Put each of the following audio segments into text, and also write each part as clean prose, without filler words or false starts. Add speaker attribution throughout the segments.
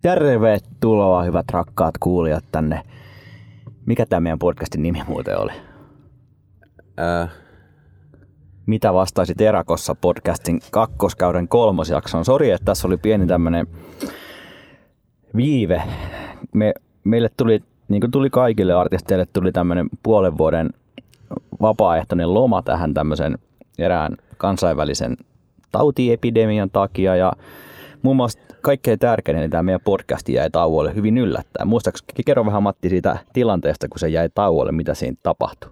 Speaker 1: Tervetuloa hyvät rakkaat kuulijat tänne. Mikä tämä meidän podcastin nimi muuten oli? Mitä vastaisit Erakossa podcastin kakkoskauden 3. jaksoon? Sori, että tässä oli pieni tämmönen viive. Meille tuli, niin kuin tuli kaikille artisteille, tuli tämmönen puolen vuoden vapaaehtoinen loma tähän tämmöisen erään kansainvälisen tautiepidemian takia. Ja muun muassa kaikkein tärkein, niin tämä meidän podcasti jäi tauolle hyvin yllättäen. Muistaakseni, kerro vähän Matti siitä tilanteesta, kun se jäi tauolle, mitä siinä tapahtui?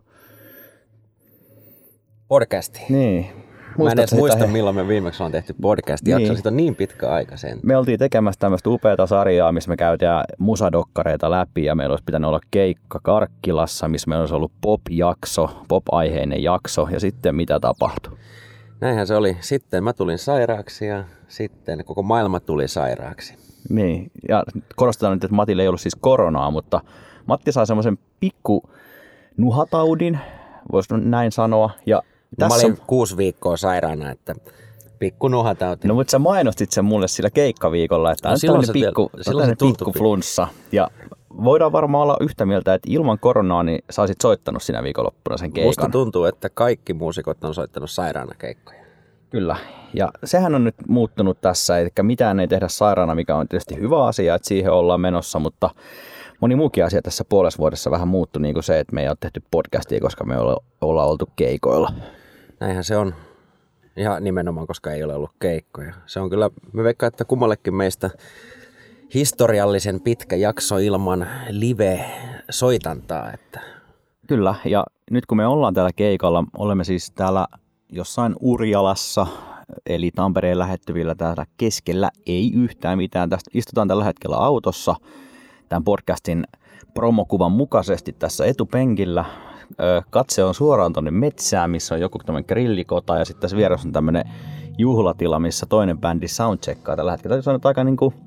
Speaker 2: Podcasti?
Speaker 1: Niin.
Speaker 2: Mä en edes muista, milloin me viimeksi on tehty podcast-jakso. Niin. Siitä on niin pitkä aika sen.
Speaker 1: Me oltiin tekemässä tämmöistä upeata sarjaa, missä me käytiin musadokkareita läpi ja meillä olisi pitänyt olla keikka Karkkilassa, missä meillä olisi ollut pop-jakso, pop-aiheinen jakso ja sitten mitä tapahtui?
Speaker 2: Näinhän se oli. Sitten mä tulin sairaaksi ja sitten koko maailma tuli sairaaksi.
Speaker 1: Niin, ja korostetaan nyt, että Matille ei ollut siis koronaa, mutta Matti sai semmoisen pikku nuhataudin, voisi näin sanoa. Ja
Speaker 2: mä olin 6 viikkoa sairaana, että pikku nuhatauti.
Speaker 1: No mutta sä mainostit sen mulle sillä keikkaviikolla, että on tällainen pikku flunssa. Ja voidaan varmaan olla yhtä mieltä, että ilman koronaa niin sä olisit soittanut sinä viikonloppuna sen keikan.
Speaker 2: Musta tuntuu, että kaikki muusikot on soittanut sairaana keikkoja.
Speaker 1: Kyllä, ja sehän on nyt muuttunut tässä, eli mitään ei tehdä sairaana, mikä on tietysti hyvä asia, että siihen ollaan menossa, mutta moni muukin asia tässä puolessa vuodessa vähän muuttui, niin kuin se, että me ei ole tehty podcastia, koska me ollaan oltu keikoilla.
Speaker 2: Näinhän se on, ihan nimenomaan, koska ei ole ollut keikkoja. Se on kyllä, me veikkaan, että kummallekin meistä historiallisen pitkä jakso ilman live-soitantaa. Että.
Speaker 1: Kyllä, ja nyt kun me ollaan täällä keikalla, olemme siis täällä jossain Urjalassa, eli Tampereen lähettyvillä täällä keskellä ei yhtään mitään. Tästä istutaan tällä hetkellä autossa tämän podcastin promokuvan mukaisesti tässä etupenkillä. Katse on suoraan tuonne metsään, missä on joku tämmöinen grillikota ja sitten tässä vieressä on tämmöinen juhlatila, missä toinen bändi soundcheckkaa tällä hetkellä. Se on aika niin kuin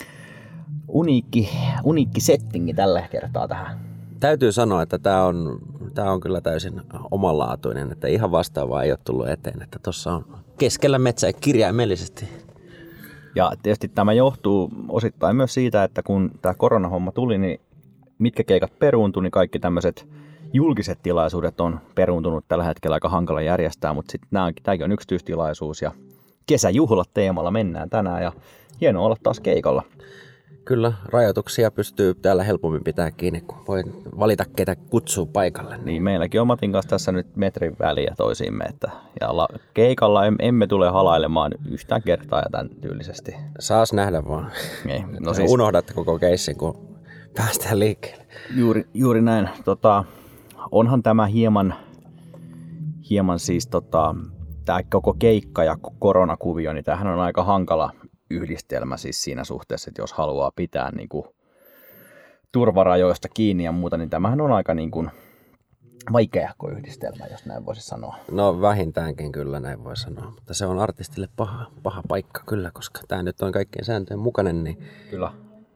Speaker 1: uniikki settingi tällä kertaa tähän.
Speaker 2: Täytyy sanoa, että tämä on kyllä täysin omanlaatuinen, että ihan vastaavaa ei ole tullut eteen, että tuossa on keskellä metsää kirjaimellisesti.
Speaker 1: Ja tietysti tämä johtuu osittain myös siitä, että kun tämä koronahomma tuli, niin mitkä keikat peruuntui, niin kaikki tämmöiset julkiset tilaisuudet on peruuntunut tällä hetkellä aika hankala järjestää, mutta sitten tämäkin on yksityistilaisuus ja kesäjuhlat teemalla mennään tänään ja hienoa olla taas keikalla.
Speaker 2: Kyllä, rajoituksia pystyy täällä helpommin pitää kiinni, kun voi valita, ketä kutsuu paikalle.
Speaker 1: Niin, meilläkin on Matin kanssa tässä nyt metrin väliä toisiimme, että keikalla emme tule halailemaan yhtään kertaa ja tämän tyylisesti.
Speaker 2: Saas nähdä vaan.
Speaker 1: Ei, no siis,
Speaker 2: unohdatte koko keissin, kun päästään liikkeelle.
Speaker 1: Juuri näin. Onhan tämä hieman siis tämä koko keikka ja koronakuvio, niin tämähän on aika hankala yhdistelmä siis siinä suhteessa, että jos haluaa pitää niin kuin turvarajoista kiinni ja muuta, niin tämähän on aika niin kuin vaikeahko yhdistelmä, jos näin voisi sanoa.
Speaker 2: No vähintäänkin kyllä näin voi sanoa, mutta se on artistille paha paikka kyllä, koska tämä nyt on kaikkien sääntöjen mukainen. Niin.
Speaker 1: Kyllä.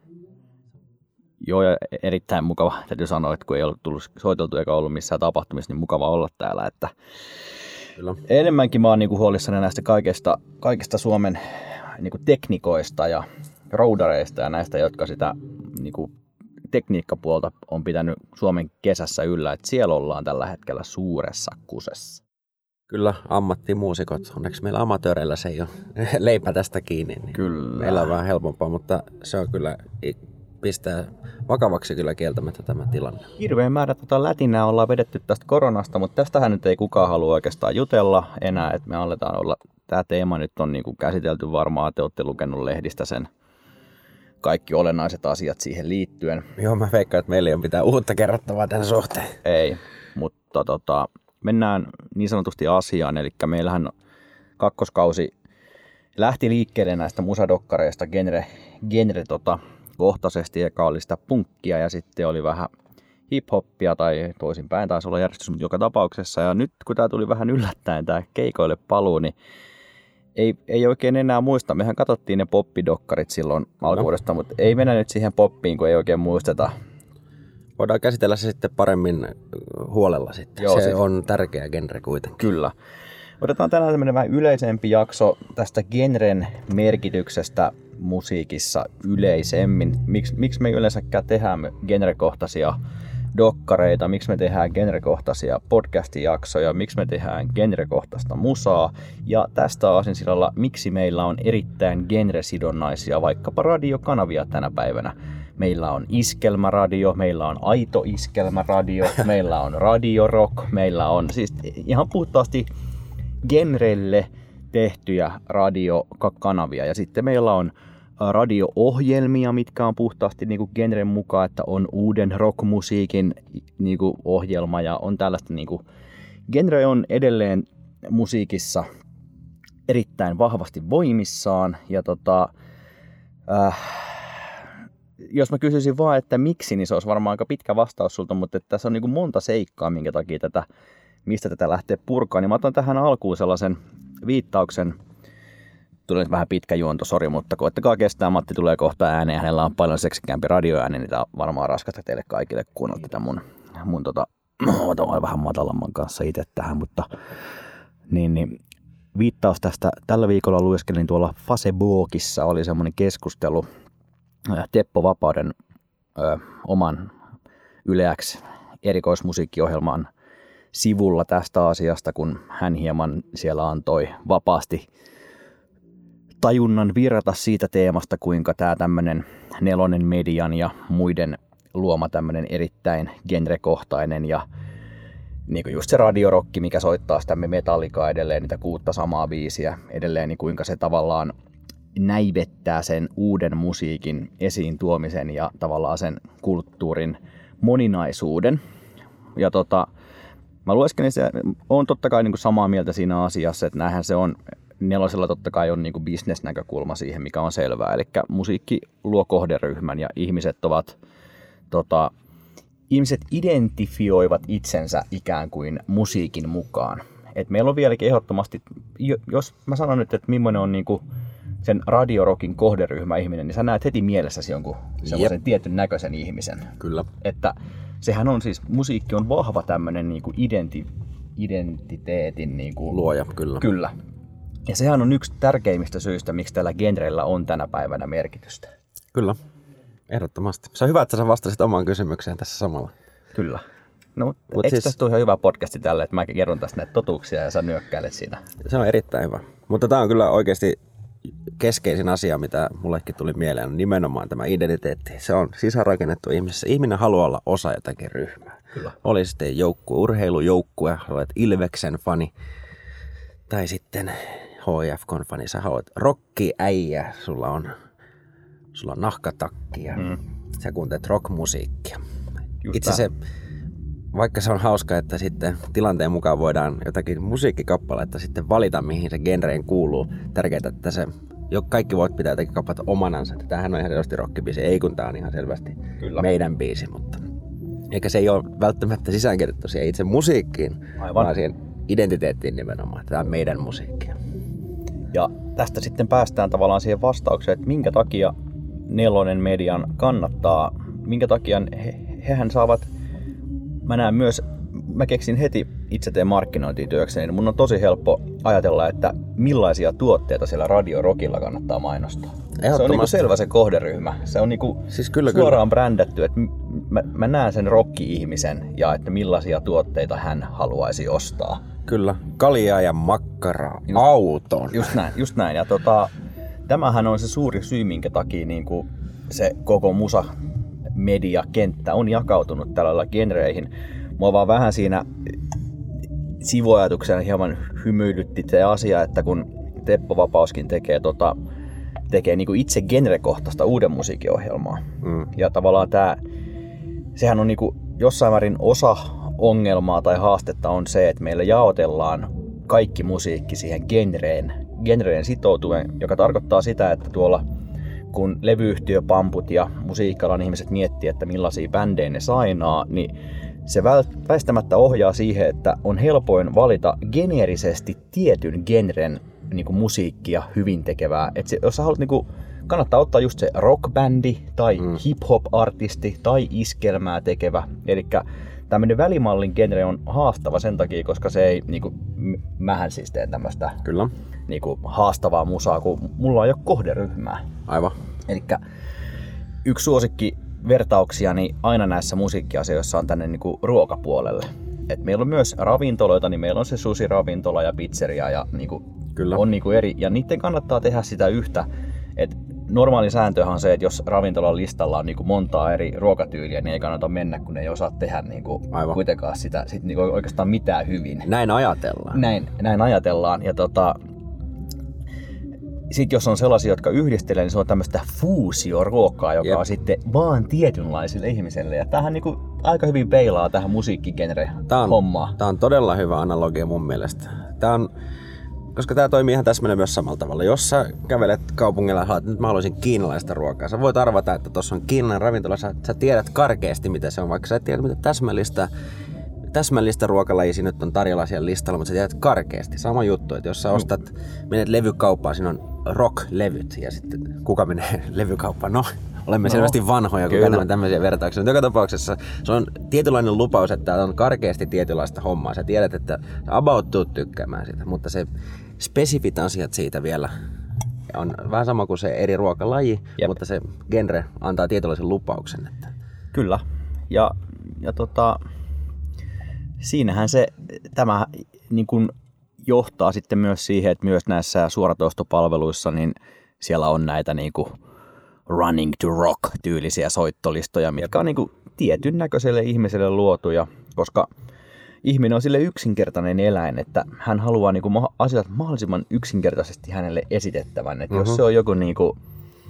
Speaker 1: Joo, ja erittäin mukava, täytyy sanoa, että kun ei ollut tullut soiteltu eikä ollut missään tapahtumissa, niin mukava olla täällä. Että
Speaker 2: kyllä.
Speaker 1: Enemmänkin mä oon niin kuin huolissani näistä kaikista Suomen niin kuin teknikoista ja roudareista ja näistä, jotka sitä niin kuin tekniikkapuolta on pitänyt Suomen kesässä yllä, että siellä ollaan tällä hetkellä suuressa kusessa.
Speaker 2: Kyllä, ammattimuusikot. Onneksi meillä amatööreillä se ei ole leipä tästä kiinni. Niin
Speaker 1: kyllä.
Speaker 2: Meillä on vähän helpompaa, mutta se on kyllä, pistää vakavaksi kyllä kieltämättä tämä tilanne.
Speaker 1: Hirveän määrä lätinää ollaan vedetty tästä koronasta, mutta tästähän nyt ei kukaan halua oikeastaan jutella enää, että me aletaan olla. Tämä teema nyt on niin kuin käsitelty varmaan, te olette lukenut lehdistä sen kaikki olennaiset asiat siihen liittyen.
Speaker 2: Joo, mä veikkaan, että meillä ei ole mitään uutta kerrottavaa tämän suhteen.
Speaker 1: Ei, mutta mennään niin sanotusti asiaan, eli meillähän kakkoskausi lähti liikkeelle näistä musadokkareista genre kohtaisesti, joka oli sitä punkkia ja sitten oli vähän hip-hoppia tai toisinpäin, taisi olla järjestys, mutta joka tapauksessa. Ja nyt kun tämä tuli vähän yllättäen tämä keikoille paluu, niin ei oikein enää muista. Mehän katsottiin ne poppidokkarit silloin alkuudesta, mutta ei mennä nyt siihen poppiin, kun ei oikein muisteta.
Speaker 2: Voidaan käsitellä se sitten paremmin huolella sitten.
Speaker 1: Joo,
Speaker 2: se on tärkeä genre kuitenkin.
Speaker 1: Kyllä. Otetaan tänään tämmöinen vähän yleisempi jakso tästä genren merkityksestä musiikissa yleisemmin? Miksi me yleensäkään tehdään genrekohtaisia dokkareita, miksi me tehdään genrekohtaisia podcast-jaksoja, miksi me tehdään genrekohtaista musaa, ja tästä aasinsilalla, miksi meillä on erittäin genresidonnaisia vaikkapa radiokanavia tänä päivänä. Meillä on iskelmäradio, meillä on aito iskelmäradio, meillä on radiorock, meillä on siis ihan puhtaasti genrelle tehtyjä radiokanavia, ja sitten meillä on radio-ohjelmia, mitkä on puhtaasti niinku genren mukaan, että on uuden rockmusiikin niinku ohjelma ja on tällaista niinku. Genre on edelleen musiikissa erittäin vahvasti voimissaan ja jos mä kysyisin vaan, että miksi, niin se olisi varmaan aika pitkä vastaus sulta, mutta tässä on niinku monta seikkaa, minkä takia mistä tätä lähtee purkaan, niin mä otan tähän alkuun sellaisen viittauksen. Tulee nyt vähän pitkä juonto, sori, mutta koettakaa kestää. Matti tulee kohta ääneen, hänellä on paljon seksikämpi radioääni, niin tää on varmaan raskasta teille kaikille kuunnella tätä mun otan vähän matalamman kanssa itse tähän, mutta niin viittaus tästä. Tällä viikolla lueskelin tuolla Facebookissa, oli semmoinen keskustelu Teppo Vapauden oman Yle X erikoismusiikkiohjelman sivulla tästä asiasta, kun hän hieman siellä antoi vapaasti tajunnan virrata siitä teemasta, kuinka tämä tämmöinen Nelonen Median ja muiden luoma tämmöinen erittäin genrekohtainen ja niin kuin just se radiorokki, mikä soittaa sitä Metallicaa edelleen, niitä 6 samaa biisiä edelleen, niin kuinka se tavallaan näivettää sen uuden musiikin esiin tuomisen ja tavallaan sen kulttuurin moninaisuuden. Ja mä lueskelin se, on totta kai niin kuin samaa mieltä siinä asiassa, että näinhän se on. Nelosella totta kai on niinku business-näkökulma siihen, mikä on selvää. Eli musiikki luo kohderyhmän ja ihmiset ihmiset identifioivat itsensä ikään kuin musiikin mukaan. Et meillä on vieläkin ehdottomasti, jos mä sanon nyt, että millainen on niinku sen radiorokin kohderyhmä ihminen, niin sä näet heti mielessäsi jonkun sellaisen tietyn näköisen ihmisen.
Speaker 2: Kyllä.
Speaker 1: Että sehän on siis, musiikki on vahva tämmöinen niinku identiteetin niinku
Speaker 2: luoja, kyllä.
Speaker 1: Kyllä. Ja sehän on yksi tärkeimmistä syistä, miksi tällä genrellä on tänä päivänä merkitystä.
Speaker 2: Kyllä, ehdottomasti. Se on hyvä, että sä vastasit omaan kysymykseen tässä samalla.
Speaker 1: Kyllä. No, eikö siis tästä ole ihan hyvä podcasti tälle, että mä kerron tästä näitä totuuksia ja sä nyökkäilet siinä? Se
Speaker 2: on erittäin hyvä. Mutta tää on kyllä oikeasti keskeisin asia, mitä mullekin tuli mieleen, on nimenomaan tämä identiteetti. Se on sisäänrakennettu ihmisessä. Ihminen haluaa olla osa jotakin ryhmää. Kyllä. Oli sitten urheilujoukkue, olet Ilveksen fani, tai sitten HIFK:n fani, sä olet rocki-äijä, sulla on nahkatakki ja sä kuuntelet rockmusiikkia. Itse se, vaikka se on hauska, että sitten tilanteen mukaan voidaan jotakin musiikkikappaletta sitten valita, mihin se genreen kuuluu. Tärkeää, että kaikki voit pitää jotakin kappaletta omanansa. Tämähän on ihan selvästi rockibiisi, ei kun tää on ihan selvästi meidän biisi, mutta eikä se ei ole välttämättä sisäänkirjoitettu siihen itse musiikkiin, vaan siihen identiteettiin nimenomaan. Tämä on meidän musiikkia.
Speaker 1: Ja tästä sitten päästään tavallaan siihen vastaukseen, että minkä takia Nelonen Median kannattaa, minkä takia hehän saavat, mä keksin heti itse teen markkinointityökseni, niin mun on tosi helppo ajatella, että millaisia tuotteita siellä radiorokilla kannattaa mainostaa. Se on niinku selvä se kohderyhmä. Se on niinku siis suoraan brändätty, että mä näen sen rokki-ihmisen ja että millaisia tuotteita hän haluaisi ostaa.
Speaker 2: Kyllä, kaljaa ja makkaraa, auton.
Speaker 1: Just näin. Ja tämähän on se suuri syy, minkä takia niinku se koko musa-mediakenttä on jakautunut tällä lailla genreihin. Mua vaan vähän siinä sivuajatuksena hieman hymyilytti se asia, että kun Teppo Vapauskin tekee niinku itse genrekohtaista uuden musiikinohjelmaa. Ja tavallaan sehän on niinku jossain määrin osa ongelmaa tai haastetta on se, että meillä jaotellaan kaikki musiikki siihen genreen sitoutuen, joka tarkoittaa sitä, että tuolla kun levyyhtiöpamput ja musiikkalan ihmiset miettii, että millaisia bändejä ne sainaa, niin se väistämättä ohjaa siihen, että on helpoin valita geneerisesti tietyn genren niin musiikkia hyvin tekevää. Jos sä haluat, kannattaa ottaa just se rockbändi tai hip-hop-artisti tai iskelmää tekevä. Elikkä tämmöinen välimallin genre on haastava sen takia, koska se ei, mähän siis teen tämmöistä haastavaa musaa, kun mulla ei ole kohderyhmää.
Speaker 2: Aivan.
Speaker 1: Elikkä yksi suosikki vertauksiani aina näissä musiikkiasioissa on tänne niinku ruokapuolelle. Et meillä on myös ravintoloita, niin meillä on se sushi-ravintola ja pizzeria ja niinku on niinku eri. Ja niiden kannattaa tehdä sitä yhtä. Et normaali sääntöhän on se, että jos ravintolan listalla on niinku montaa eri ruokatyyliä, niin ei kannata mennä, kun ei osaa tehdä niinku kuitenkaan sitä niinku oikeastaan mitään hyvin.
Speaker 2: Näin ajatellaan.
Speaker 1: Näin ajatellaan. Ja sitten jos on sellaisia, jotka yhdistelee, niin se on tämmöistä fuusioruokaa, joka on sitten vaan tietynlaisille ihmisille. Ja tämähän niinku aika hyvin peilaa tähän musiikkigenre-hommaan.
Speaker 2: Tämä on todella hyvä analogia mun mielestä. Koska tämä toimii ihan täsmälleen myös samalla tavalla. Jos sä kävelet kaupungilla ja haluat, nyt mä haluaisin kiinalaista ruokaa, sä voit arvata, että tuossa on kiinalainen ravintola, sä tiedät karkeasti mitä se on, vaikka sä et tiedä mitä täsmällistä ruokalajia nyt on tarjolla siellä listalla, mutta sä tiedät karkeasti. Sama juttu, että jos sä menet levykauppaan, siinä on rock-levyt ja sitten kuka menee levykauppaan? No, olemme selvästi vanhoja, kun käytämme tämmöisiä vertauksia. Joka tapauksessa se on tietynlainen lupaus, että on karkeasti tietynlaista hommaa. Sä tiedät, että sä about tuut tykkäämään sitä, mutta se spesifit asiat siitä vielä on vähän sama kuin se eri ruokalaji, mutta se genre antaa tietynlaisen lupauksen. Että...
Speaker 1: Kyllä. Ja siinähän tämä niin kuin johtaa sitten myös siihen, että myös näissä suoratoistopalveluissa niin siellä on näitä niin kuin running to rock -tyylisiä soittolistoja, mitkä on niin kuin tietyn näköiselle ihmiselle luotuja, koska ihminen on sille yksinkertainen eläin, että hän haluaa niin kuin asiat mahdollisimman yksinkertaisesti hänelle esitettävän. Että jos se on joku niin kuin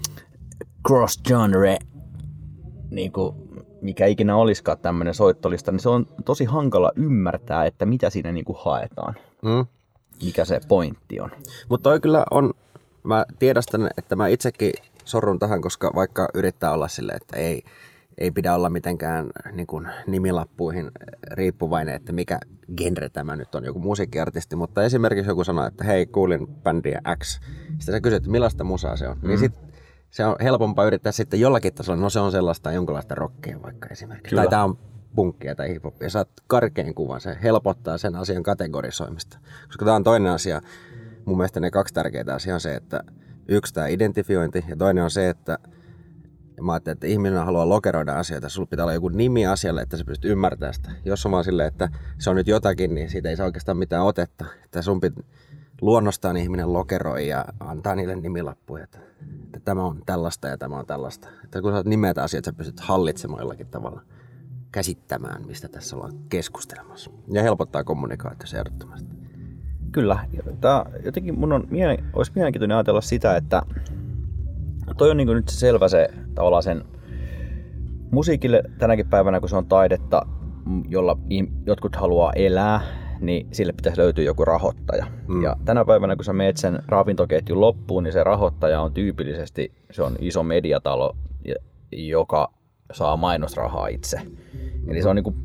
Speaker 1: cross-genre, niin kuin mikä ikinä olisikaan tämmöinen soittolista, niin se on tosi hankala ymmärtää, että mitä siinä niin kuin haetaan. Mikä se pointti on.
Speaker 2: Mutta toi kyllä on, mä tiedostan, että mä itsekin sorrun tähän, koska vaikka yrittää olla silleen, että ei pidä olla mitenkään niin kuin nimilappuihin riippuvainen, että mikä genre tämä nyt on, joku musiikkiartisti, mutta esimerkiksi joku sanoo, että hei, kuulin bändiä X. Sitten sä kysyt, millaista musaa se on. Niin sit se on helpompaa yrittää sitten jollakin tasolla, no se on sellaista jonkinlaista rockia vaikka esimerkiksi. Kyllä. Tai tää on punkkia tai hiphopia. Saat karkean kuvan, se helpottaa sen asian kategorisoimista. Koska tää on toinen asia, mun mielestä ne kaksi tärkeää asiaa on se, että yksi tämä identifiointi ja toinen on se, että mä ajattelin, että ihminen haluaa lokeroida asioita. Sulla pitää olla joku nimi asialle, että sä pystyt ymmärtämään sitä. Jos on vaan silleen, että se on nyt jotakin, niin siitä ei saa oikeastaan mitään otetta. Että sun pitää luonnostaan ihminen lokeroi ja antaa niille nimilappuja, että tämä on tällaista ja tämä on tällaista. Että kun sä nimeät asiat, sä pystyt hallitsemaan jollakin tavalla, käsittämään, mistä tässä ollaan keskustelemassa. Ja helpottaa kommunikaatiossa ehdottomasti.
Speaker 1: Kyllä. Jotenkin olisi mielenkiintoinen ajatella sitä, että toi on niin kuin nyt selvä se tavallaan sen musiikille tänäkin päivänä, kun se on taidetta, jolla jotkut haluaa elää, niin sille pitäisi löytyä joku rahoittaja. Ja tänä päivänä, kun sä meet sen ravintoketjun loppuun, niin se rahoittaja on tyypillisesti, se on iso mediatalo, joka saa mainosrahaa itse. Eli se on niin kuin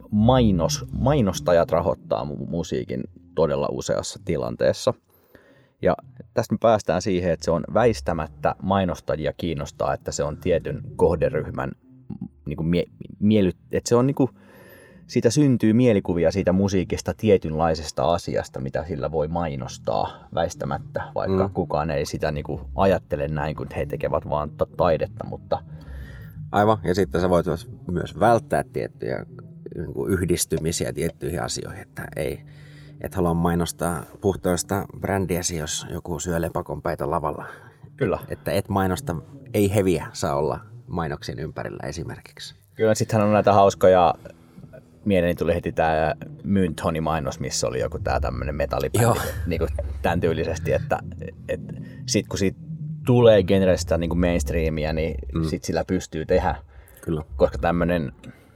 Speaker 1: mainostajat rahoittaa musiikin todella useassa tilanteessa. Ja tästä me päästään siihen, että se on väistämättä mainostajia kiinnostaa, että se on tietyn kohderyhmän, niin kuin että se on niin kuin, siitä syntyy mielikuvia siitä musiikista tietynlaisesta asiasta, mitä sillä voi mainostaa väistämättä, vaikka kukaan ei sitä niin kuin ajattele näin, kun he tekevät vaan taidetta. Mutta...
Speaker 2: Aivan, ja sitten sä voit myös välttää tiettyjä niin kuin yhdistymisiä tiettyihin asioihin, että et halua mainostaa puhtoista brändiäsi, jos joku syö lepakonpäitä lavalla.
Speaker 1: Kyllä.
Speaker 2: Että et mainosta, ei heviä saa olla mainoksien ympärillä esimerkiksi.
Speaker 1: Kyllä, sittenhän on näitä hauskoja, mieleeni tuli heti tämä Mynthoni-mainos, missä oli joku tää tämmönen metallibändi, niin kuin tämän tyylisesti, että sit kun siitä tulee genrestä niin kuin mainstreamia, niin sit sillä pystyy tehdä.
Speaker 2: Kyllä. Koska
Speaker 1: tämmönen,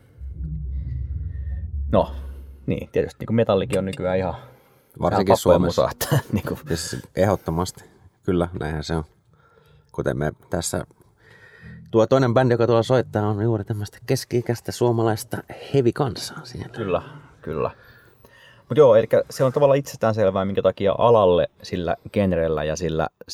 Speaker 1: no, niin, tietysti niin kuin metallikin on nykyään ihan
Speaker 2: varsinkin Suomessa.
Speaker 1: Musa, että, niin kuin.
Speaker 2: Ehdottomasti. Kyllä, näinhän se on. Kuten me tässä, tuo toinen bändi, joka tuolla soittaa, on juuri tämmöistä keski-ikäistä suomalaista heavy-kansaa siellä.
Speaker 1: Kyllä. Mutta joo, eli se on tavallaan itsestäänselvää, minkä takia alalle sillä genrellä ja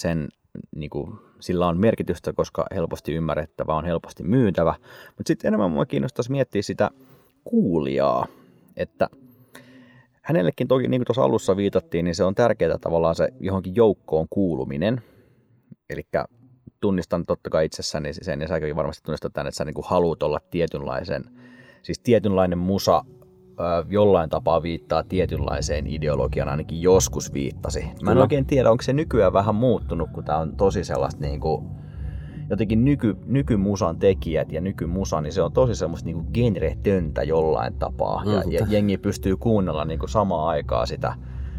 Speaker 1: sillä on merkitystä, koska helposti ymmärrettävä on helposti myytävä. Mutta sitten enemmän minua kiinnostaisi miettiä sitä kuulijaa. Että hänellekin toki, niin kuin tuossa alussa viitattiin, niin se on tärkeää tavallaan se johonkin joukkoon kuuluminen. Eli tunnistan totta kai itsessäni sen, ja säkin varmasti tunnistat tämän, että sä niin kuin haluat olla tietynlainen musa jollain tapaa viittaa tietynlaiseen ideologiaan, ainakin joskus viittasi. Mä en oikein tiedä, onko se nykyään vähän muuttunut, kun tää on tosi sellaista niin kuin, jotenkin nykymusan tekijät ja nykymusa, niin se on tosi semmoista niin kuin genretöntä jollain tapaa, ja jengi pystyy kuunnella niin kuin samaan aikaan sitä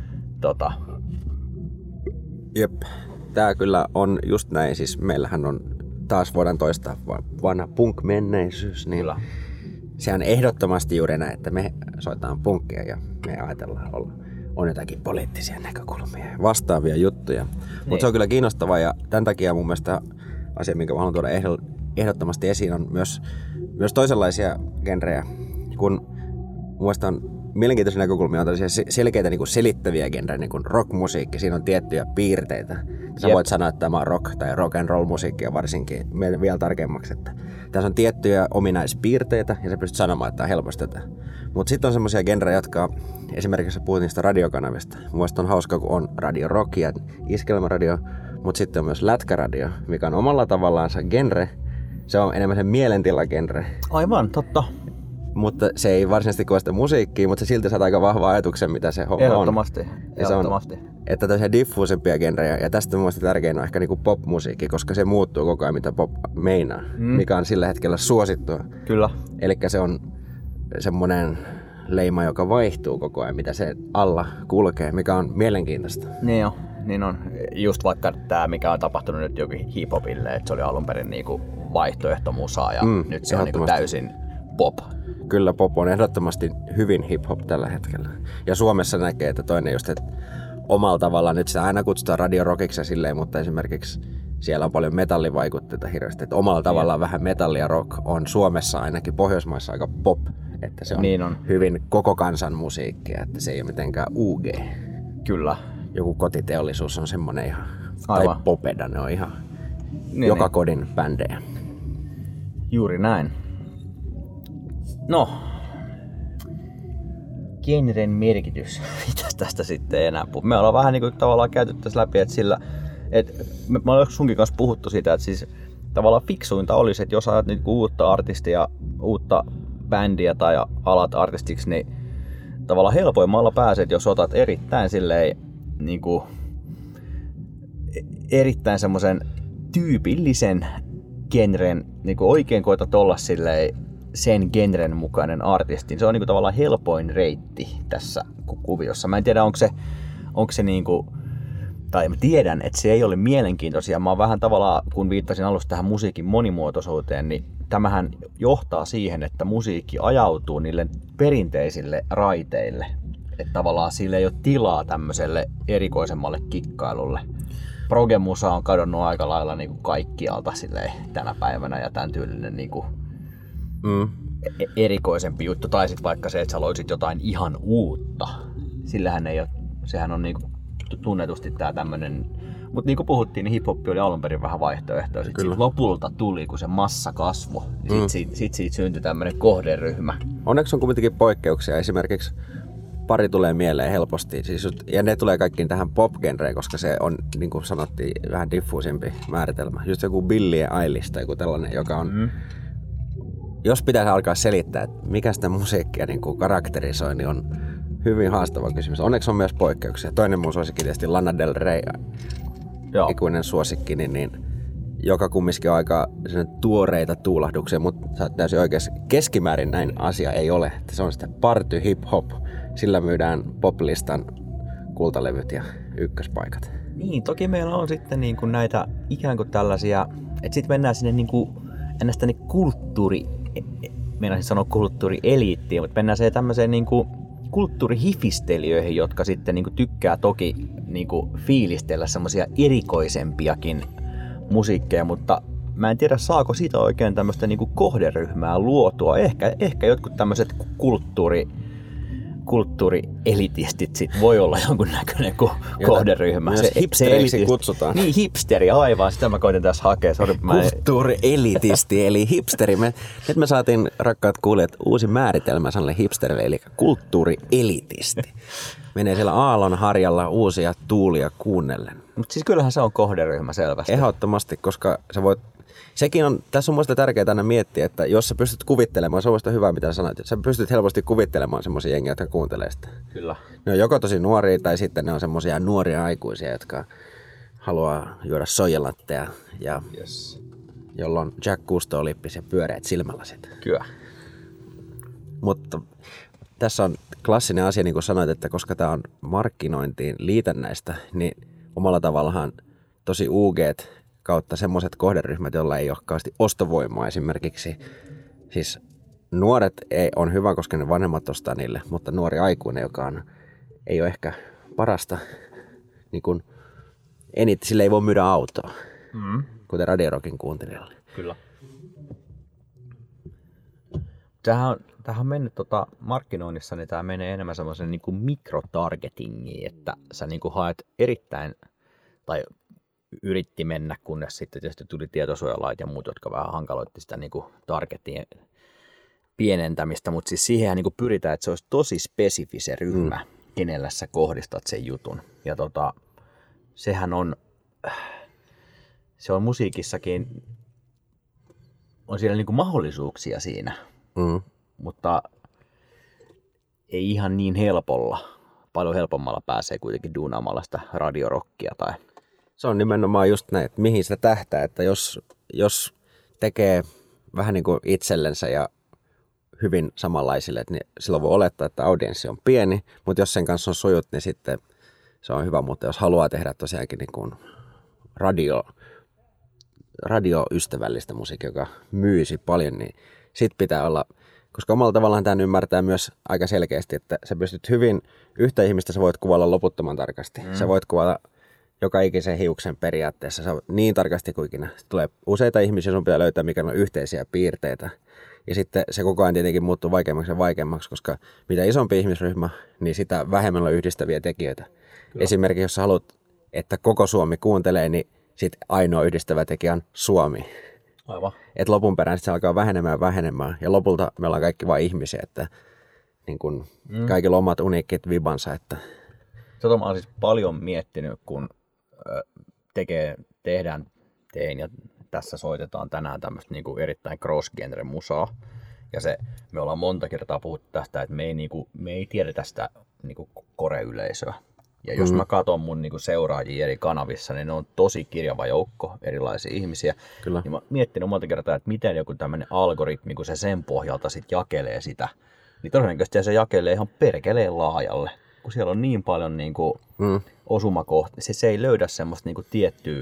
Speaker 2: Jep, tää kyllä on just näin, siis meillähän on taas voidaan toistaa vanha punk-menneisyys, niin kyllä. Sehän ehdottomasti juuri näin, että me soitetaan punkkia ja me ajatellaan on jotakin poliittisia näkökulmia ja vastaavia juttuja. Niin. Mutta se on kyllä kiinnostavaa ja tämän takia mun mielestä asia, minkä mä haluan tuoda ehdottomasti esiin, on myös toisenlaisia genrejä. Kun mun mielestä on mielenkiintoisia näkökulmia, on tällaisia selkeitä niin kuin selittäviä genrejä, niin kuin rockmusiikki, siinä on tiettyjä piirteitä. Sä voit sanoa, että tämä on rock tai rock and roll musiikkia varsinkin vielä tarkemmaksi, että tässä on tiettyjä ominaispiirteitä ja sä pystyt sanomaan, että tämä on helposti tätä. Mutta sitten on semmoisia genrejä, jotka esimerkiksi puhut niistä radiokanavista. Mun mielestä on hauska, kun on radio rock ja iskelmäradio, mutta sitten on myös lätkäradio, mikä on omalla tavallaan se genre. Se on enemmän se mielentila-genre.
Speaker 1: Aivan, totta.
Speaker 2: Mutta se ei varsinaisesti koe sitä musiikkia, mutta se silti saa aika vahva ajatuksen, mitä se homma
Speaker 1: ehdottomasti,
Speaker 2: on.
Speaker 1: Ehdottomasti.
Speaker 2: Että tällaisia diffuusempia genrejä, ja tästä mun mielestä tärkein on ehkä niinku pop-musiikki, koska se muuttuu koko ajan, mitä pop meinaa, mikä on sillä hetkellä suosittua.
Speaker 1: Kyllä.
Speaker 2: Elikkä se on semmoinen leima, joka vaihtuu koko ajan, mitä se alla kulkee, mikä on mielenkiintoista.
Speaker 1: Niin on. Just vaikka tämä, mikä on tapahtunut nyt jokin hip-hopille, että se oli alun perin niinku vaihtoehtomusaa, ja nyt se on niinku täysin pop.
Speaker 2: Kyllä pop on ehdottomasti hyvin hip-hop tällä hetkellä. Ja Suomessa näkee, että toinen just, että omalla tavallaan nyt sitä aina kutsutaan radiorockiksi silleen, mutta esimerkiksi siellä on paljon metallivaikutteita hirveästi. Että omalla tavallaan vähän metalli ja rock on Suomessa ainakin Pohjoismaissa aika pop. Että se on hyvin koko kansan musiikkia, että se ei ole mitenkään UG.
Speaker 1: Kyllä.
Speaker 2: Joku kotiteollisuus on semmoinen ihan, tai popeda, ne on ihan joka kodin bändejä.
Speaker 1: Juuri näin. No, genren merkitys. Mitäs tästä sitten enää puhuu? Me ollaan vähän niin kuin tavallaan käyty tässä läpi, että mä olen sunkin kanssa puhuttu siitä, että siis tavallaan fiksuinta olisi, että jos ajat niin uutta artistia, uutta bändiä tai alat artistiksi, niin tavallaan helpoimmalla pääset, jos otat erittäin silleen niin kuin erittäin semmoisen tyypillisen genren, niin kuin oikein koetat olla silleen sen genren mukainen artisti. Se on niin kuin tavallaan helpoin reitti tässä kuviossa. Mä en tiedä, onko se niin kuin, tai mä tiedän, että se ei ole mielenkiintoisia. Mä oon vähän tavallaan, kun viittasin alussa tähän musiikin monimuotoisuuteen, niin tämähän johtaa siihen, että musiikki ajautuu niille perinteisille raiteille. Että tavallaan sillä ei ole tilaa tämmöiselle erikoisemmalle kikkailulle. Progemusa on kadonnut aika lailla niin kuin kaikkialta tänä päivänä ja tämän tyylinen niin kuin erikoisempi juttu. Tai sitten vaikka se, että sä loisit jotain ihan uutta. Sillähän ei ole, sehän on niin kuin tunnetusti tää tämmönen. Mutta niin kuin puhuttiin, niin hip-hop oli alun perin vähän vaihtoehtoja. Sitten lopulta tuli, kun se massa kasvoi, niin sit siitä syntyi tämmönen kohderyhmä.
Speaker 2: Onneksi on kuitenkin poikkeuksia. Esimerkiksi pari tulee mieleen helposti. Ja ne tulee kaikkiin tähän pop-genreen, koska se on, niin kuin sanottiin, vähän diffuusimpi määritelmä. Just joku Billie Eilish tai joku tällainen, joka on... Jos pitäisi alkaa selittää, että mikä sitä musiikkia niin kuin karakterisoi, niin on hyvin haastava kysymys. Onneksi on myös poikkeuksia. Toinen mun suosikki tietysti Lana Del Rey, ikuinen suosikki, niin joka kumminkin on aika tuoreita tuulahduksia, mutta sä oot täysin oikeassa. Keskimäärin näin asia ei ole. Se on sitä party hip-hop. Sillä myydään poplistan kultalevyt ja ykköspaikat.
Speaker 1: Niin, toki meillä on sitten niin kuin näitä ikään kuin tällaisia, että sitten mennään sinne niin kuin meinasin sanoa kulttuurieliittiin, mutta mennään siihen tämmöiseen niin kuin kulttuurihifistelijöihin, jotka sitten niin kuin tykkää toki niin kuin fiilistellä semmoisia erikoisempiakin musiikkeja, mutta mä en tiedä, saako siitä oikein tämmöistä niin kuin kohderyhmää luotua. Ehkä jotkut tämmöiset kulttuurielitistit sit voi olla jonkunnäköinen kohderyhmä.
Speaker 2: Myös hipsteriksi kutsutaan.
Speaker 1: Niin, hipsteri, aivan. Sitä mä koitin tässä hakea.
Speaker 2: Kulttuurielitisti, eli hipsteri. Nyt me saatiin, rakkaat kuulijat, uusi määritelmä sanalle hipsterille, eli kulttuurielitisti. Menee siellä aallon harjalla uusia tuulia kuunnellen.
Speaker 1: Mutta siis kyllähän se on kohderyhmä selvästi.
Speaker 2: Ehdottomasti, koska sä voit... Sekin on, tässä on muista tärkeää aina miettiä, että jos sä pystyt kuvittelemaan, se on muista hyvä mitä sanoit, että sä pystyt helposti kuvittelemaan semmoisia jengiä, jotka kuuntelee sitä.
Speaker 1: Kyllä.
Speaker 2: Ne on joko tosi nuoria tai sitten ne on semmoisia nuoria aikuisia, jotka haluaa juoda soijalattea ja jolloin Jack Cousteau-lippis ja pyöreät silmälasit.
Speaker 1: Kyllä.
Speaker 2: Mutta tässä on klassinen asia, niin kuin sanoit, että koska tämä on markkinointiin liitännäistä, niin omalla tavallaan tosi UG:t kautta semmoiset kohderyhmät, joilla ei ole kauheasti ostovoimaa esimerkiksi. Siis nuoret on hyvä, koska ne vanhemmat ostaa niille, mutta nuori aikuinen, joka ei ole ehkä parasta, niin kun eniten, sille ei voi myydä autoa, kuten Radio Rockin kuuntelijalle.
Speaker 1: Kyllä. Tämähän on mennyt markkinoinnissa, niin tämä menee enemmän semmoisen niin kuin mikrotargetingiin, että sä niin kuin haet erittäin, tai yritti mennä, kunnes sitten tietysti tuli tietosuojalait ja muut, jotka vähän hankaloitti sitä niin kuin targetin pienentämistä, mutta siis siihen niin kuin pyritään, että se olisi tosi spesifi se ryhmä, kenellä sä kohdistat sen jutun. Ja sehän on, se on musiikissakin, on siellä niin kuin mahdollisuuksia siinä, mutta ei ihan niin helpolla. Paljon helpommalla pääsee kuitenkin duunaamalla sitä radiorockia tai...
Speaker 2: Se on nimenomaan just näin, että mihin se tähtää, että jos tekee vähän niin kuin itsellensä ja hyvin samanlaisille, niin silloin voi olettaa, että audienssi on pieni, mutta jos sen kanssa on sujut, niin sitten se on hyvä, mutta jos haluaa tehdä tosiaankin niin kuin radioystävällistä musiikkia, joka myisi paljon, niin sit pitää olla, koska omalla tavallaan tämän ymmärtää myös aika selkeästi, että sä pystyt hyvin, yhtä ihmistä sä voit kuvailla loputtoman tarkasti. Sä voit kuvailla joka ikisen hiuksen periaatteessa, se on niin tarkasti kuin ikinä. Tulee useita ihmisiä, sun pitää löytää, mikä on yhteisiä piirteitä. Ja sitten se koko ajan tietenkin muuttuu vaikeammaksi ja vaikeammaksi, koska mitä isompi ihmisryhmä, niin sitä vähemmän on yhdistäviä tekijöitä. Kyllä. Esimerkiksi jos haluat, että koko Suomi kuuntelee, niin sitten ainoa yhdistävä tekijä on Suomi.
Speaker 1: Aivan.
Speaker 2: Et lopun perään se alkaa vähenemään ja lopulta me ollaan kaikki vain ihmisiä, että niin kun kaikilla on omat uniikkit vibansa. Että...
Speaker 1: Mä oon siis paljon miettinyt, kun tein ja tässä soitetaan tänään tämmöistä niinku erittäin cross-genre musaa. Ja me ollaan monta kertaa puhuttu tästä, että me ei tiedetä sitä niinku core-yleisöä. Ja jos mä katson mun niinku seuraajia eri kanavissa, niin ne on tosi kirjava joukko erilaisia ihmisiä.
Speaker 2: Kyllä.
Speaker 1: Ja mä miettinyt monta kertaa, että miten joku tämmöinen algoritmi, kun se sen pohjalta sit jakelee sitä, niin todennäköisesti se jakelee ihan perkeleen laajalle. Kun siellä on niin paljon niinku osumakohtia, se ei löydä semmoista niinku tiettyä.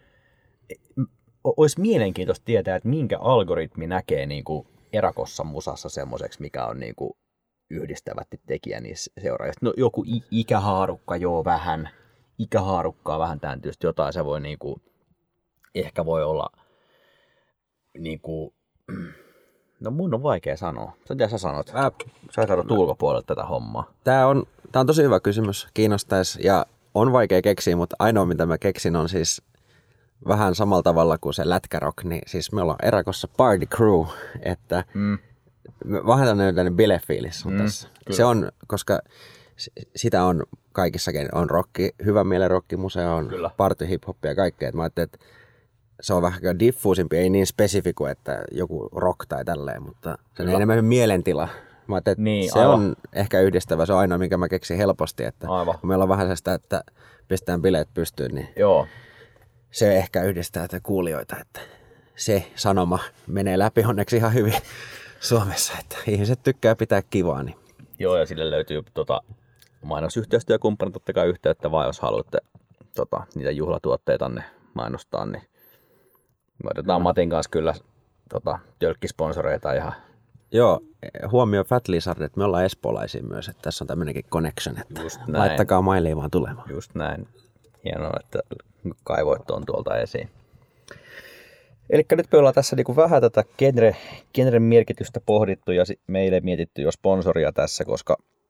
Speaker 1: Olisi mielenkiintoista tietää, että minkä algoritmi näkee niinku erakossa musassa semmoiseksi, mikä on niinku yhdistävätti tekijä niissä seuraajissa. No joku ikähaarukka, vähän. Ikähaarukkaa vähän tämän tietysti jotain, se voi niinku, ehkä voi olla niinku, no mun on vaikea sanoa. Mitä sä sanot? Sä katsot ulkopuolelta tätä hommaa.
Speaker 2: Tää on tosi hyvä kysymys, kiinnostaisi ja on vaikea keksiä, mutta ainoa mitä mä keksin on siis vähän samalla tavalla kuin se lätkärock, niin siis me ollaan erakossa party crew, että vähän tämmöinen bilefiilis on tässä. Kyllä. Se on, koska sitä on kaikissakin, on rocki, hyvän mielen rockimuseo, on party hip-hoppia ja kaikkea. Et mä ajattelin, että se on vähän diffuusimpi, ei niin spesifiku, että joku rock tai tälleen, mutta se on enemmän mielentila. Mä ajattelin, että niin, se on ehkä yhdistävä, se on ainoa, minkä mä keksin helposti, että kun meillä on vähän sitä, että pistetään bileet pystyyn, niin se ehkä yhdistää kuulijoita, että se sanoma menee läpi onneksi ihan hyvin Suomessa, että ihmiset tykkää pitää kivaa. Niin.
Speaker 1: Joo, ja sille löytyy mainosyhteistyökumppanit, totta kai yhteyttä vaan, jos haluatte niitä juhlatuotteitanne mainostaa, niin me otetaan Matin kanssa kyllä tölkkisponsoreita ihan.
Speaker 2: Joo, huomio Fat Lizard, että me ollaan espoolaisia myös, että tässä on tämmöinenkin connection, että laittakaa mailia vaan tulemaan.
Speaker 1: Just näin. Hienoa, että kaivoit on tuolta esiin. Eli nyt me ollaan tässä niinku vähän tätä genren merkitystä pohdittu ja meille mietitty jo sponsoria tässä, koska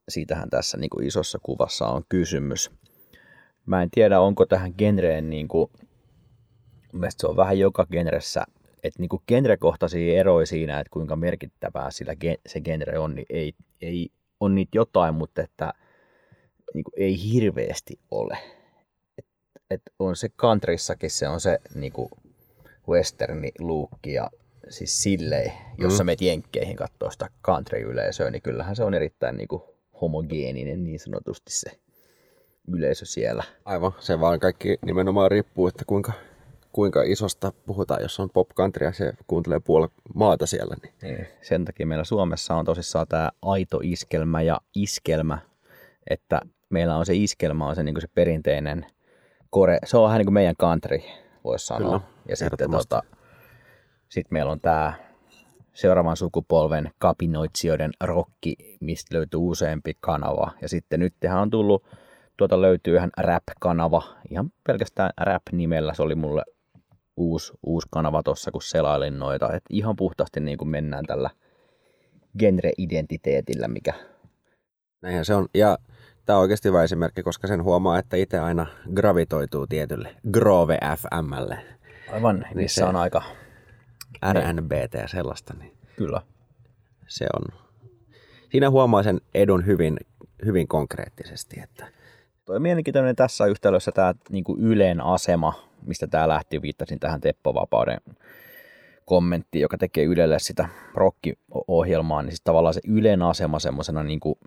Speaker 1: siitähän tässä niin kuin isossa kuvassa on kysymys. Mä en tiedä, onko tähän genreen, niin kuin, mielestäni se on vähän joka genressä, että niin kuin genrekohtaisia eroja siinä, että kuinka merkittävää sillä se genre on, niin ei on niitä jotain, mutta että niin kuin ei hirveästi ole. Et on se countryssakin, se on se niin kuin westerni luukki ja siis silleen, jos sä meet jenkkeihin katsoo sitä country-yleisöä, niin kyllähän se on erittäin niin kuin homogeeninen niin sanotusti se yleisö siellä.
Speaker 2: Aivan, se vaan kaikki nimenomaan riippuu, että kuinka isosta puhutaan, jos on pop country ja se kuuntelee puolet maata siellä. Niin.
Speaker 1: Sen takia meillä Suomessa on tosissaan tämä aito iskelmä ja iskelmä, että meillä on se iskelmä, on se, niin kuin se perinteinen kore, se on vähän niin kuin meidän country, voisi sanoa. Kyllä, ja sitten sit meillä on tämä seuraavan sukupolven kapinoitsijoiden rokki, mistä löytyy useampi kanava. Ja sitten nythän on tullut, löytyy ihan rap-kanava, ihan pelkästään rap-nimellä. Se oli mulle uusi kanava tuossa, kun selailin noita. Et ihan puhtaasti niin kuin mennään tällä genre-identiteetillä, mikä...
Speaker 2: Näinhän se on. Ja tämä on oikeasti hyvä esimerkki, koska sen huomaa, että itse aina gravitoituu tietylle Grove FM:lle.
Speaker 1: Aivan, niin se on aika...
Speaker 2: RNBT ja sellaista. Niin
Speaker 1: kyllä.
Speaker 2: Se on. Siinä huomaa sen edun hyvin konkreettisesti. Että...
Speaker 1: Tuo on mielenkiintoinen tässä yhtälössä tämä niin kuin Ylen asema, mistä tämä lähti, viittasin tähän Teppo Vapauden kommenttiin, joka tekee Ylelle sitä rock-ohjelmaa, niin siis tavallaan se Ylen asema semmoisena niin kuin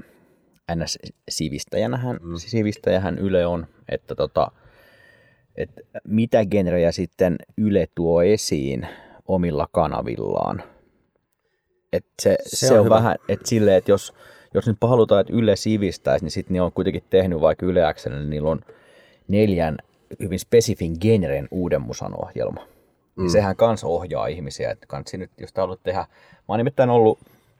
Speaker 1: sivistäjähän Yle on, että mitä genrejä sitten Yle tuo esiin omilla kanavillaan. Se on vähän, että silleen, että jos nyt halutaan, että Yle sivistäisi, niin sitten ne on kuitenkin tehnyt vaikka Yle X:lle, niin niillä on 4 hyvin spesifin genren uuden musan ohjelma. Niin sehän kans ohjaa ihmisiä, että kansi nyt, jos te haluat tehdä. Mä oon nimittäin ollut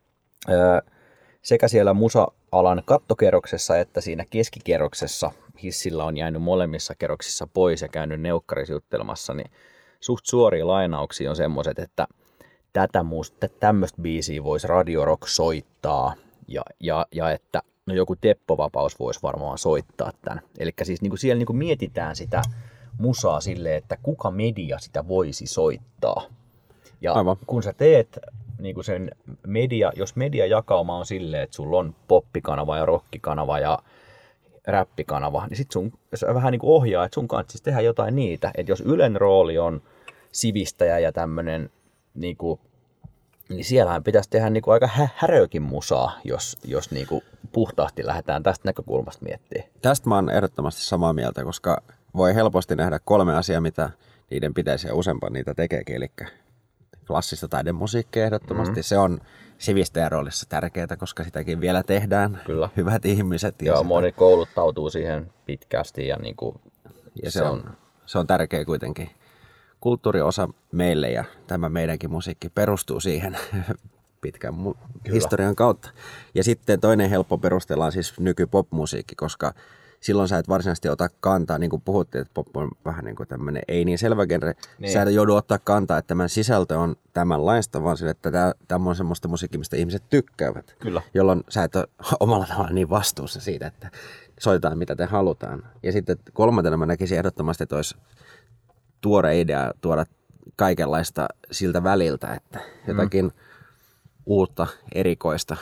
Speaker 1: sekä siellä musa-alan kattokerroksessa että siinä keskikerroksessa, hissillä on jäänyt molemmissa kerroksissa pois ja käynyt neukkarissa juttelemassa, niin suht suoria lainauksia on semmoiset, että tämmöistä biisiä voisi Radio Rock soittaa ja että no joku Teppo Vapaus voisi varmaan soittaa tämän. Eli siis niin kuin siellä niin kuin mietitään sitä musaa silleen, että kuka media sitä voisi soittaa. Ja aivan. Kun sä teet niin kuin sen jos mediajakauma on silleen, että sulla on poppikanava ja rockikanava ja räppikanava, niin sit se vähän niin kuin ohjaa, että sun kanssa siis tehdä jotain niitä. Että jos Ylen rooli on sivistäjä ja tämmönen niinku, niin siellähän pitäisi tehdä niinku aika häröäkin musaa, jos niinku puhtaasti lähdetään tästä näkökulmasta miettimään.
Speaker 2: Tästä mä oon ehdottomasti samaa mieltä, koska voi helposti nähdä 3 asiaa, mitä niiden pitäisi ja useampaa niitä tekeekin. Eli klassista taidemusiikkia ehdottomasti. Se on sivistäjän roolissa tärkeää, koska sitäkin vielä tehdään.
Speaker 1: Kyllä.
Speaker 2: Hyvät ihmiset.
Speaker 1: Joo, moni kouluttautuu siihen pitkästi ja, niinku,
Speaker 2: ja se on tärkeä kuitenkin. Kulttuuriosa meille ja tämä meidänkin musiikki perustuu siihen pitkän historian kautta. Ja sitten toinen helppo perustella on siis nykypopmusiikki, koska silloin sä et varsinaisesti ota kantaa, niin kuin puhuttiin, että pop on vähän niin kuin tämmöinen ei niin selvä genre. Niin. Sä et joudu ottaa kantaa, että tämän sisältö on tämänlaista, vaan sille, että tämä on semmoista musiikkia, mistä ihmiset tykkäävät.
Speaker 1: Kyllä.
Speaker 2: Jolloin sä et ole omalla tavalla niin vastuussa siitä, että soitetaan mitä te halutaan. Ja sitten 3. mä näkisin ehdottomasti, että olisi tuore idea tuoda kaikenlaista siltä väliltä, että jotakin uutta, erikoista,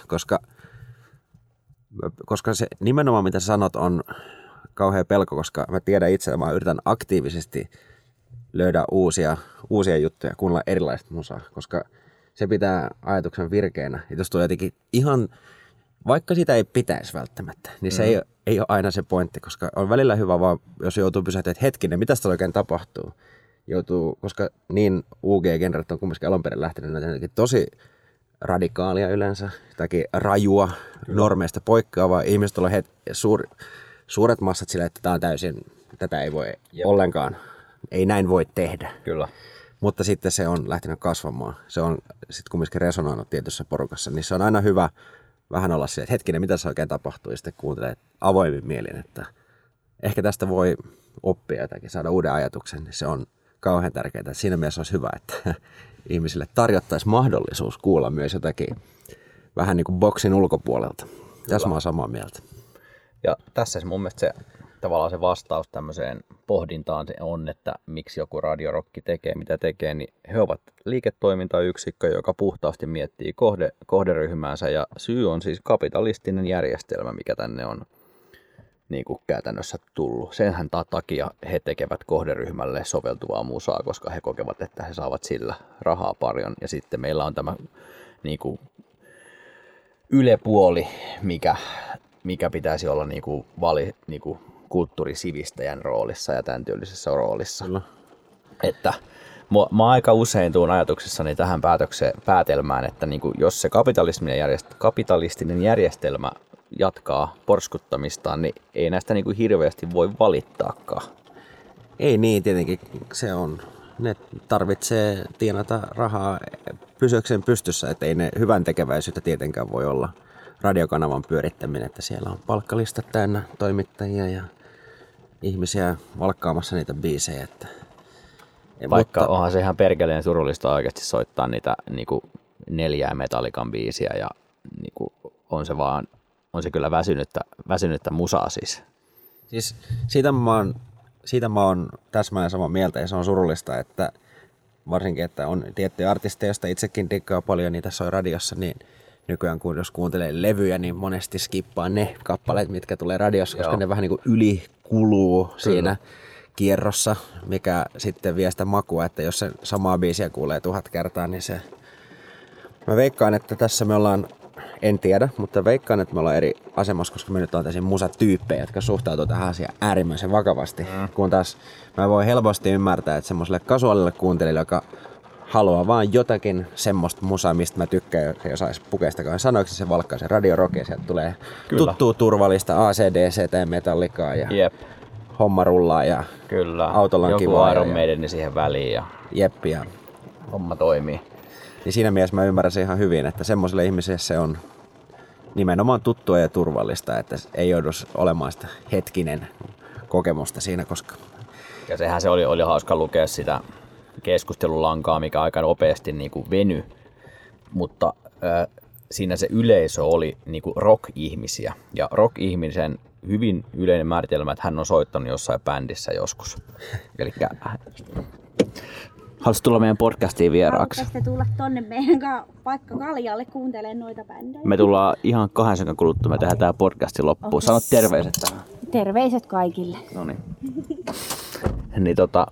Speaker 2: koska se nimenomaan mitä sanot on kauhea pelko, koska mä tiedän itse, että mä yritän aktiivisesti löydä uusia juttuja, kuunnella erilaista musaa, koska se pitää ajatuksen virkeänä. Ja jos tulee jotenkin ihan, vaikka sitä ei pitäisi välttämättä, niin se ei ole aina se pointti, koska on välillä hyvä vaan, jos joutuu pysähtyä, että hetkinen, mitä sitä oikein tapahtuu? Koska niin UG-genret on kumminkin alun perin lähtenyt tosi radikaalia yleensä, jotakin rajua, normeista poikkeavaa. Ihmiset on suuret massat sillä, että tämä on tätä ei voi ollenkaan, ei näin voi tehdä.
Speaker 1: Kyllä.
Speaker 2: Mutta sitten se on lähtenyt kasvamaan. Se on sitten kumminkin resonoinut tietyssä porukassa, niin se on aina hyvä vähän olla se, että hetkinen, mitä se oikein tapahtuu, ja sitten kuuntelee avoimin mielin, että ehkä tästä voi oppia jotakin, saada uuden ajatuksen, niin se on kauhean tärkeää. Siinä mielessä olisi hyvä, että ihmisille tarjottaisiin mahdollisuus kuulla myös jotakin vähän niin kuin boksin ulkopuolelta. Tässä mä oon samaa mieltä.
Speaker 1: Ja tässä mun mielestä se, tavallaan se vastaus tämmöiseen pohdintaan on, että miksi joku radiorokki tekee mitä tekee, niin he ovat liiketoimintayksikkö, joka puhtaasti miettii kohderyhmäänsä, ja syy on siis kapitalistinen järjestelmä, mikä tänne on niin kuin käytännössä tullut. Senhän takia he tekevät kohderyhmälle soveltuvaa musaa, koska he kokevat, että he saavat sillä rahaa paljon. Ja sitten meillä on tämä niin kuin ylepuoli, mikä pitäisi olla niin kuin kulttuurisivistäjän roolissa ja tämän tyylisessä roolissa. Kyllä. Että mä aika usein tuun ajatuksessani tähän päätelmään, että niin kuin jos se kapitalistinen järjestelmä jatkaa porskuttamistaan, niin ei näistä niin kuin hirveästi voi valittaakaan.
Speaker 2: Ei niin, tietenkin se on. Ne tarvitsee tienata rahaa pysyäkseen pystyssä, että ei ne hyvän tekeväisyyttä tietenkään voi olla radiokanavan pyörittäminen, että siellä on palkkalistat täynnä toimittajia ja ihmisiä valkkaamassa niitä biisejä. Että
Speaker 1: vaikka onhan se ihan perkeleen surullista oikeasti soittaa niitä niinku 4 Metallican biisiä ja niinku on se kyllä väsynyttä musaa siis.
Speaker 2: Siis siitä mä oon täsmälleen samaa mieltä, ja se on surullista, että varsinkin, että on tiettyjä artisteja, joista itsekin diggaa paljon, niitä soi radiossa, niin nykyään jos kuuntelee levyjä, niin monesti skippaa ne kappaleet, mitkä tulee radiossa, koska ne vähän niin kuin ylikuluu siinä kierrossa, mikä sitten vie sitä makua, että jos se samaa biisiä kuulee 1000 kertaa, niin se... Mä veikkaan, että tässä me ollaan, en tiedä, mutta veikkaan, että me ollaan eri asemassa, koska me nyt on tällaisia musatyyppejä, jotka suhtautuu tähän asiaan äärimmäisen vakavasti. Kun taas mä voin helposti ymmärtää, että semmoiselle kasuaalille kuuntelijalle, joka haluaa vaan jotakin semmoista musaa, mistä mä tykkään, ja saisi pukeistakaan sanoiksi, se valkkaa se radioroke, sieltä tulee tuttua turvallista AC/DC ja Metallicaa ja homma rullaa ja autolla on kivaa.
Speaker 1: Joku Iron Maiden siihen väliin ja homma toimii.
Speaker 2: Niin siinä mielessä mä ymmärrän se ihan hyvin, että semmoiselle ihmiselle se on nimenomaan tuttua ja turvallista, että ei joudu olemaan sitä hetkinen kokemusta siinä koskaan.
Speaker 1: Ja sehän se oli hauska lukea sitä keskustelulankaa, mikä aika nopeasti niin kuin venyi, mutta siinä se yleisö oli niin kuin rock-ihmisiä. Ja rock-ihmisen hyvin yleinen määritelmä, että hän on soittanut jossain bändissä joskus. Elikkä haluaisi tulla meidän podcastiin vieraaksi?
Speaker 3: Haluaisitte tulla tonne meidän vaikka Kaljalle kuuntelemaan noita bändejä?
Speaker 1: Me tullaan ihan 2 sekunnin kuluttua, me tehdään tää podcastin loppuun. Sano terveiset tähän.
Speaker 3: Terveiset kaikille.
Speaker 1: Noniin. Niin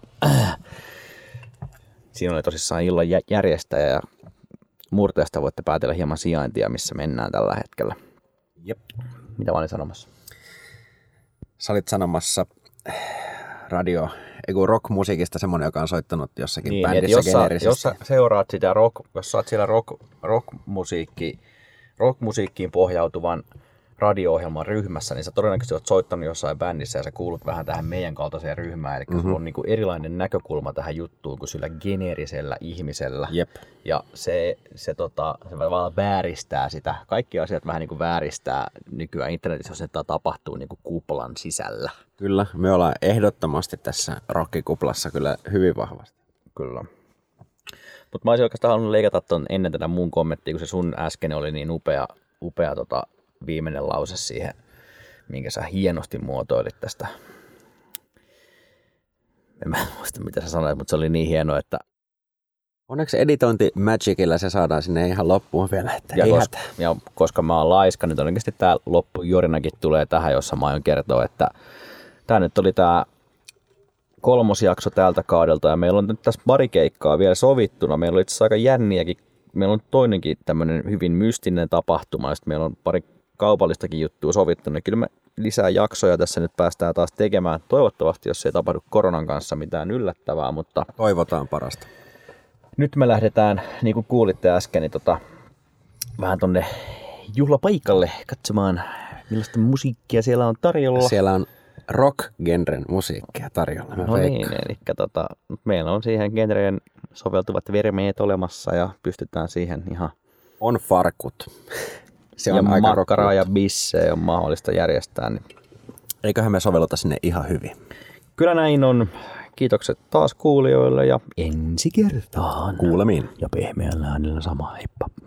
Speaker 1: siinä oli tosissaan illan järjestäjä ja murteesta voitte päätellä hieman sijaintia, missä mennään tällä hetkellä.
Speaker 2: Jep.
Speaker 1: Mitä mä olin sanomassa?
Speaker 2: Sä olit sanomassa rock-musiikista semmoinen, joka on soittanut jossakin niin, bändissä geneerisesti.
Speaker 1: Jos sä seuraat sitä jos sä oot siellä rock-musiikkiin pohjautuvan radio-ohjelman ryhmässä, niin sä todennäköisesti oot soittanut jossain bändissä ja sä kuulut vähän tähän meidän kaltaiseen ryhmään. Eli sulla on niinku erilainen näkökulma tähän juttuun kuin sillä geneerisellä ihmisellä.
Speaker 2: Jep.
Speaker 1: Ja se tavallaan vääristää sitä. Kaikki asiat vähän niin kuin vääristää nykyään internetissä, jos se tapahtuu niin kuin kuplan sisällä.
Speaker 2: Kyllä, me ollaan ehdottomasti tässä rockikuplassa kyllä hyvin vahvasti.
Speaker 1: Kyllä. Mutta mä olisin oikeastaan halunnut leikata ton ennen tätä mun kommenttia, kun se sun äsken oli niin upea viimeinen lause siihen, minkä sä hienosti muotoilit tästä. En muista mitä sä sanoit, mutta se oli niin hieno, että
Speaker 2: onneksi editointi Magicilla se saadaan sinne ihan loppuun vielä, että
Speaker 1: koska mä oon laiska, niin todennäköisesti tää loppujorinakin tulee tähän, jossa mä aion kertoa, että tää nyt oli tää 3. jakso tältä kaudelta ja meillä on nyt tässä pari keikkaa vielä sovittuna. Meillä on itse asiassa aika jänniäkin. Meillä on toinenkin tämmöinen hyvin mystinen tapahtuma, ja sitten meillä on pari kaupallistakin juttua sovittuna. Kyllä me lisää jaksoja tässä nyt päästään taas tekemään. Toivottavasti, jos ei tapahdu koronan kanssa mitään yllättävää, mutta
Speaker 2: toivotaan parasta.
Speaker 1: Nyt me lähdetään, niin kuin kuulitte äsken, niin vähän tonne juhlapaikalle katsomaan, millaista musiikkia siellä on tarjolla.
Speaker 2: Siellä on rock-genren musiikkia tarjolla.
Speaker 1: No niin, eli meillä on siihen genreen soveltuvat vermeet olemassa ja pystytään siihen ihan...
Speaker 2: On farkut.
Speaker 1: Se on aika makkaraa ja bissejä on mahdollista järjestää. Niin...
Speaker 2: Eiköhän me sovelluta sinne ihan hyvin.
Speaker 1: Kyllä näin on. Kiitokset taas kuulijoille ja ensi kertaan.
Speaker 2: Kuulemiin.
Speaker 1: Ja pehmeällä äänellä sama. Heippa.